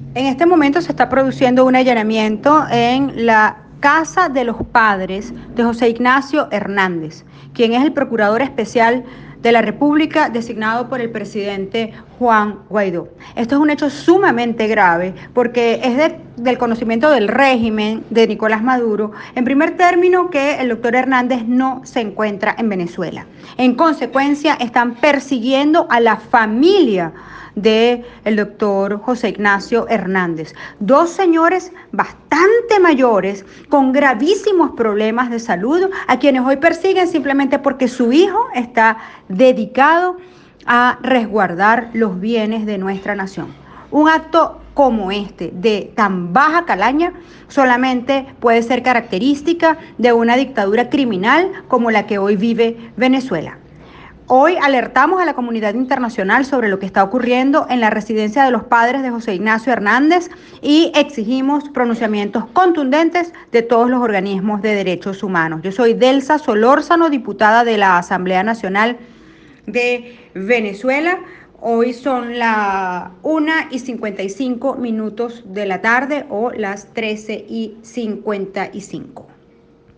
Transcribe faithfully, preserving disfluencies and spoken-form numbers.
En este momento se está produciendo un allanamiento en la casa de los padres de José Ignacio Hernández, quien es el procurador especial de la República designado por el presidente Juan Guaidó. Esto es un hecho sumamente grave porque es de, del conocimiento del régimen de Nicolás Maduro, en primer término, que el doctor Hernández no se encuentra en Venezuela. En consecuencia, están persiguiendo a la familia del doctor José Ignacio Hernández. Dos señores bastante mayores con gravísimos problemas de salud, a quienes hoy persiguen simplemente porque su hijo está dedicado a resguardar los bienes de nuestra nación. Un acto como este, de tan baja calaña, solamente puede ser característica de una dictadura criminal como la que hoy vive Venezuela. Hoy alertamos a la comunidad internacional sobre lo que está ocurriendo en la residencia de los padres de José Ignacio Hernández y exigimos pronunciamientos contundentes de todos los organismos de derechos humanos. Yo soy Delsa Solórzano, diputada de la Asamblea Nacional de Venezuela. Hoy son las una y cincuenta y cinco minutos de la tarde o las trece y cincuenta y cinco.